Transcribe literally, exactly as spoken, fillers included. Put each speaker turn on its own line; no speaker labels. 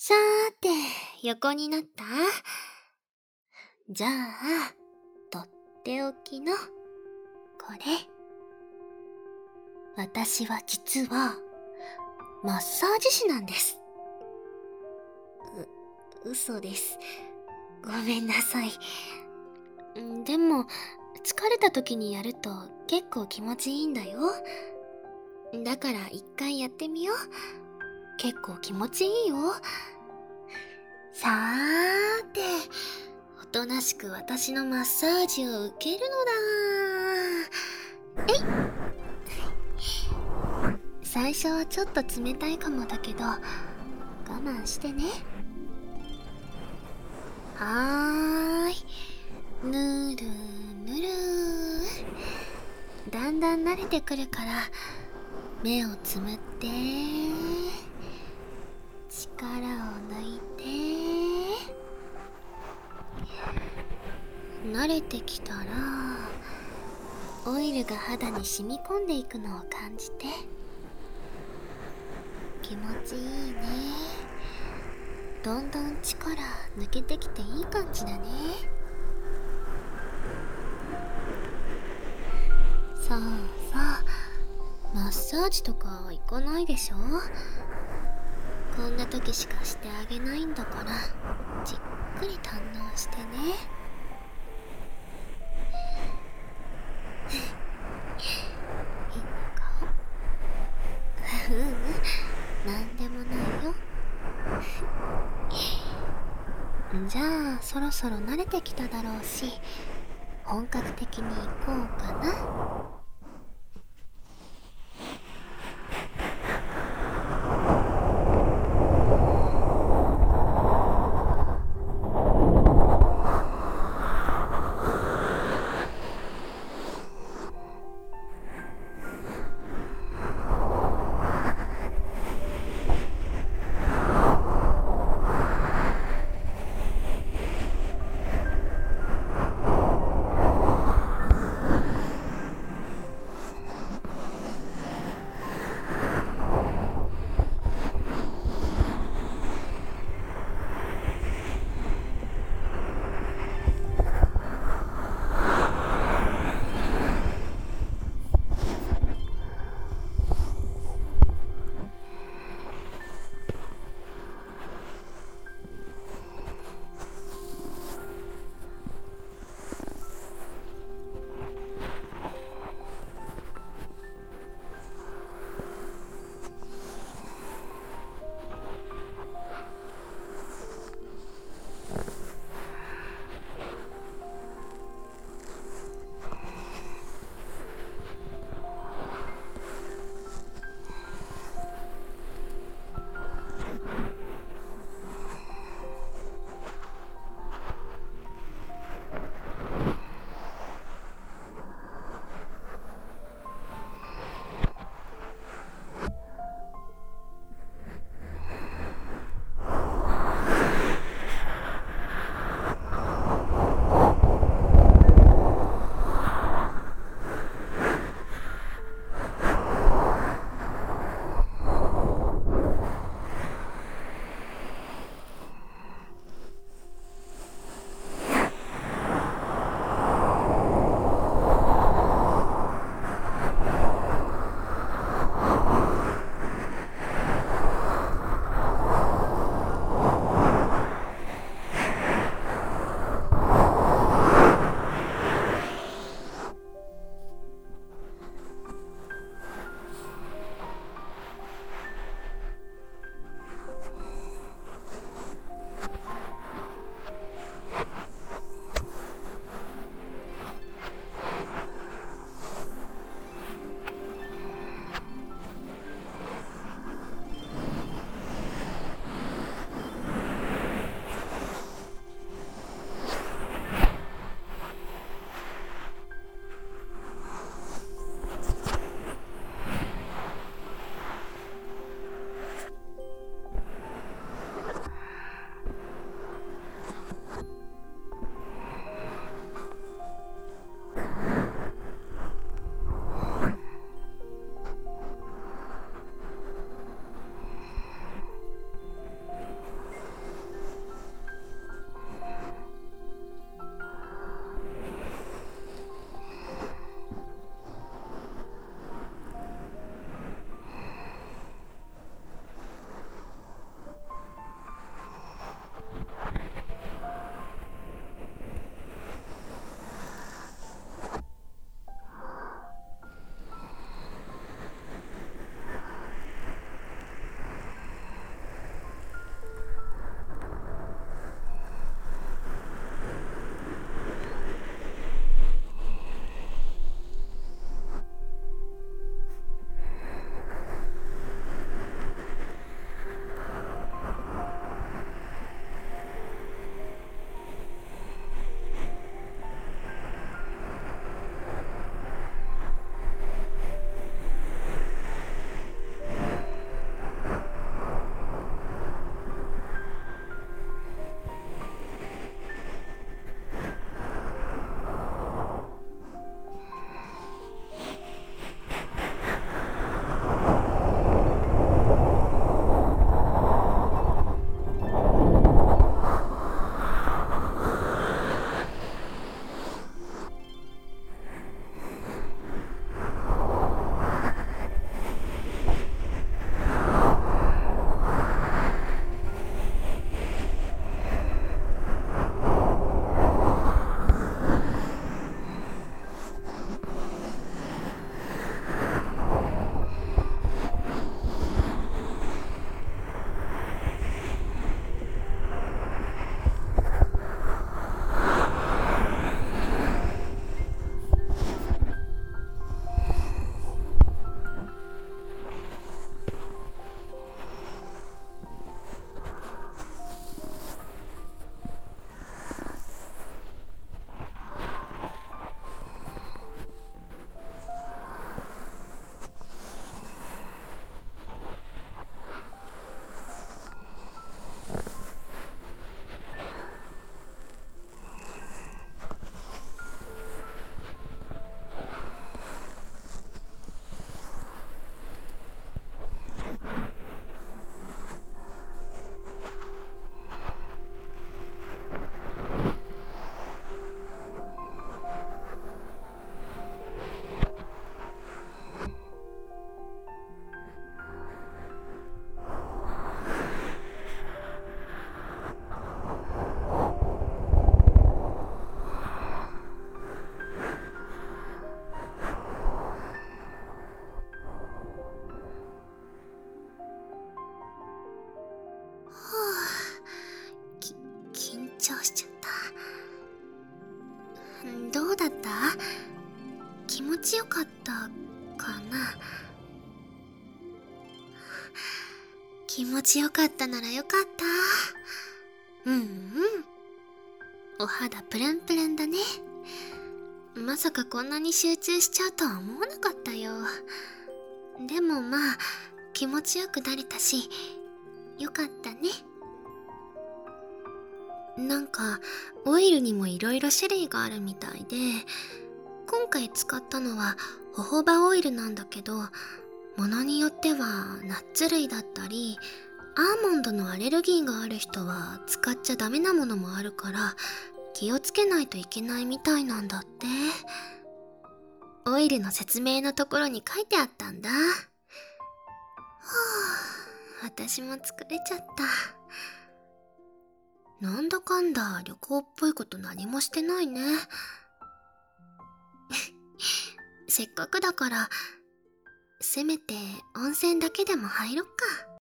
さーて、横になった？じゃあ、とっておきの、これ。私は実は、マッサージ師なんです。う、嘘です。ごめんなさい。でも、疲れた時にやると結構気持ちいいんだよ。だから一回やってみよう。結構気持ちいいよ。さーて、おとなしく私のマッサージを受けるのだ。えい。最初はちょっと冷たいかもだけど、我慢してね。はーい。ぬるぬる。だんだん慣れてくるから、目をつむって、力を抜いて、慣れてきたら、オイルが肌に染み込んでいくのを感じて、気持ちいいね。どんどん力抜けてきていい感じだね。そうそう、マッサージとか行かないでしょ。こんな時しかしてあげないんだから、じっくり堪能してね。変な顔。ううん、なんでもないよ。じゃあそろそろ慣れてきただろうし、本格的に行こうかな。 張しちゃった。どうだった？気持ちよかったかな？気持ちよかったならよかった。うんうん。お肌プルンプルンだね。まさかこんなに集中しちゃうとは思わなかったよ。でもまあ、気持ちよくなれたし、よかったね。なんか、オイルにもいろいろ種類があるみたいで、今回使ったのはホホバオイルなんだけど、ものによってはナッツ類だったり、アーモンドのアレルギーがある人は使っちゃダメなものもあるから、気をつけないといけないみたいなんだって。オイルの説明のところに書いてあったんだ。はぁ、私も作れちゃった。なんだかんだ旅行っぽいこと何もしてないね。せっかくだから、せめて温泉だけでも入ろっか。